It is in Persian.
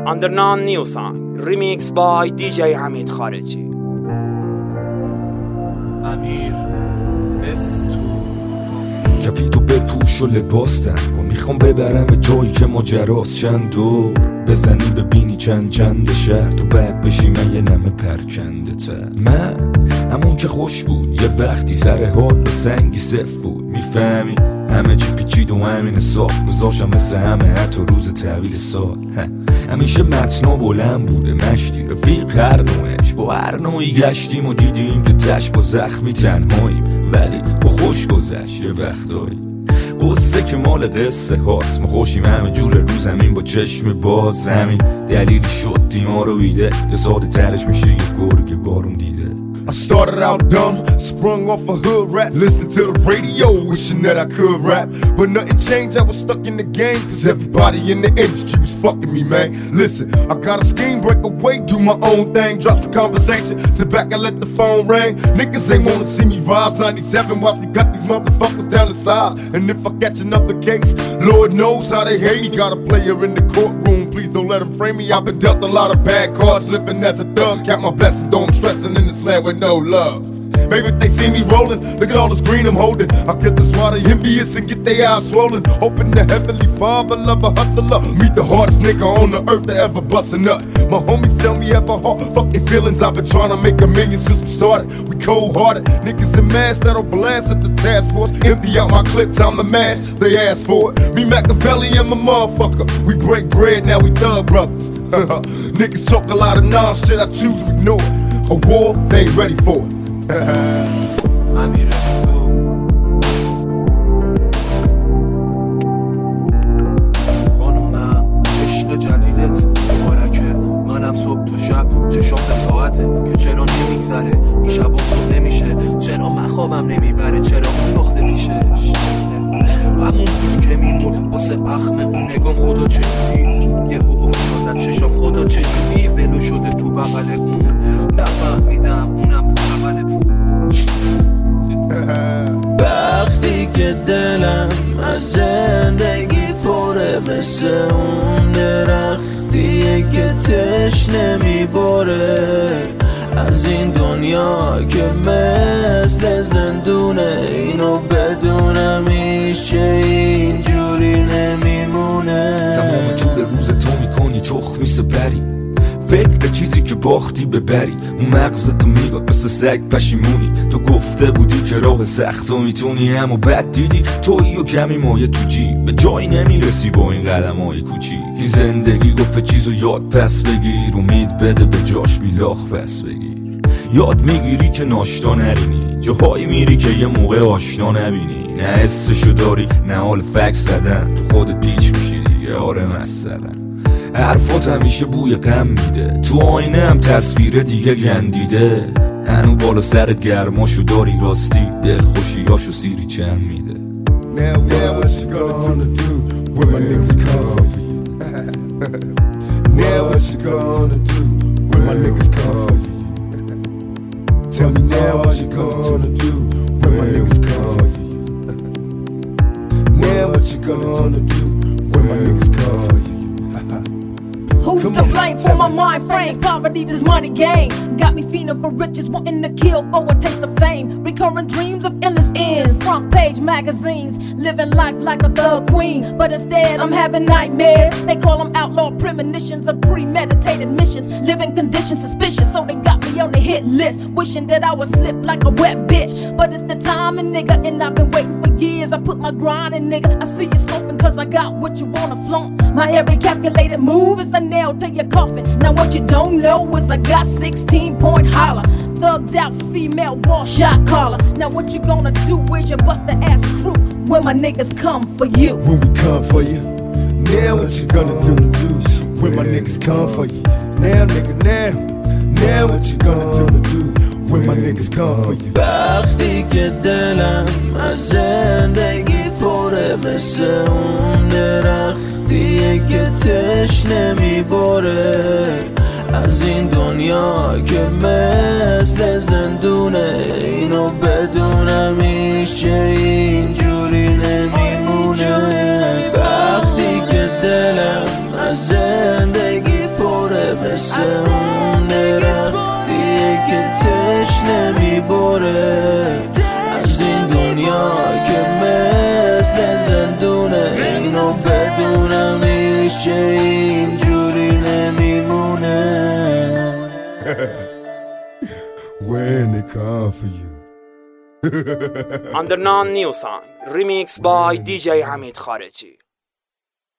Under non-new song Remix by DJ حمید خارجی. امیر کپیتو بپوش و لباس تن کن، میخوام ببرم جایی که ماجراست. چند دور بزنی ببینی چند شهر، تو بعد بشی من یه نمه پرکنده تر. من همون که خوش بود یه وقتی، سر حال و سنگی صف بود. میفهمی همه چی پیچید و همین ساخت، گذاشتم مثل همه حتی روز تحویل سال. همیشه متنا بلند بوده مشتی، رفیق هر نوعش با هر نوعی گشتیم و دیدیم که تش با زخمی تنهاییم، ولی با خوش گذشت یه وقتایی. قصه که مال قصه هاست، ما خوشیم همه جور رو زمین با چشم باز. همین دلیلی شد دیما رو بیده، یه ساده ترش میشه یه گرگ بارون دیده. I started out dumb, sprung off a hood rat, listening to the radio, wishing that I could rap. But nothing changed, I was stuck in the game, cause everybody in the industry was fucking me, man. Listen, I got a scheme, break away, do my own thing, drop some conversation, sit back and let the phone ring. Niggas ain't wanna see me rise, 97, watch me cut these motherfuckers down to size. And if I catch another case, Lord knows how they hate me. Got a player in the courtroom, please don't let him frame me. I've been dealt a lot of bad cards, living as a thug, count my blessings, though I'm stressing in this land with no love. Maybe if they see me rolling, look at all this green I'm holding. I'll get this water envious and get their eyes swollen. Hoping the heavenly father love a hustler, meet the hardest nigga on the earth to ever bust a nut. My homies tell me have a heart, fuck their feelings. I've been trying to make a million since we started. We cold-hearted, niggas in masks that'll blast at the task force. Empty out my clip, time to mash, they ask for it. Me Machiavelli and my motherfucker, we break bread, now we thug brothers. Niggas talk a lot of non-shit, I choose to ignore it. A war, they ain't ready for it. امیر خانومم عشق جدیدت مبارکه، منم صبح تا شب چشام به ساعته که چرا نمیگذره این شبا صبح نمیشه، چرا من خوابم نمیبره، چرا اون نقطه پیشش همون بود که میمون واسه اخمه اون نگام. خدا چجوری یه افتادت چشام، خدا چجوری ولو شده تو بغل اون، نفهمیدم اونم بغل پول. وقتی که دلم از زندگی پره، مثل اون درختیه که تشنه میباره، از این دنیا که مثل زندونه، اینو بدونم میشه اینجوری نمیمونه. تمام طول روز تو میکنی تخمی سپری، فکر به چیزی که باختی ببری، اون مغزتو میگاد مثل سگ پشیمونی. تو گفته بودی که راه سختو میتونی، اما بد دیدی تویی و کمی مایه تو جیب، به جایی نمیرسی با این قدم های کوچیک. این زندگی گفته چیزو یاد پس بگیر، امید بده به جاش بیلاخ پس بگیر. یاد میگیری که ناشتا نرینی، جاهایی میری که یه موقع آشنا نبینی. نه حسشو داری نه حال فکس زدن، تو خودت پیچ میشی دیگه، آره مثلا حرفات همیشه بوی غم میده، تو آینه هم تصویر دیگه گندیده. هنو بالا سرت گرماشو داری، راستی دل خوشیاشو سیری چم میده. Now what you gonna do when my niggas come for you? Now what you gonna do when my niggas come for you? Tell me now what you gonna do when my niggas come for you? Now what you gonna do when my niggas come for you? Who's to blame for my mind frame? Poverty, this money game got me feeling for riches, wanting to kill for a taste of fame. Recurring dreams of endless ends, front page magazines, living life like a thug queen. But instead I'm having nightmares. They call them outlaw premonitions of premeditated missions, living conditions suspicious, so they got me on the hit list, wishing that I would slip like a wet bitch. But it's the timing, nigga, and I've been waiting for years. I put my grind in, nigga, I see you scoping cause I got what you wanna flaunt. My every calculated move is a nail to your coffin. Now what you don't know is I got 16-point holler, thugged out female ball shot caller. Now what you gonna do? Where's your buster ass crew when my niggas come for you? When we come for you. Now what you gonna do when my niggas come for you? Now nigga now what you gonna do when my niggas come for you? وقتی که دلم از زندگی پره، مثل اون درختیه که تشنه میباره، از این دنیا که مثل زندونه، اینو بدونم میشه اینجوری نمیمونه. وقتی که دلم از زندگی when they come for you. Under Non New Song, remixed by DJ Hamid Khareji.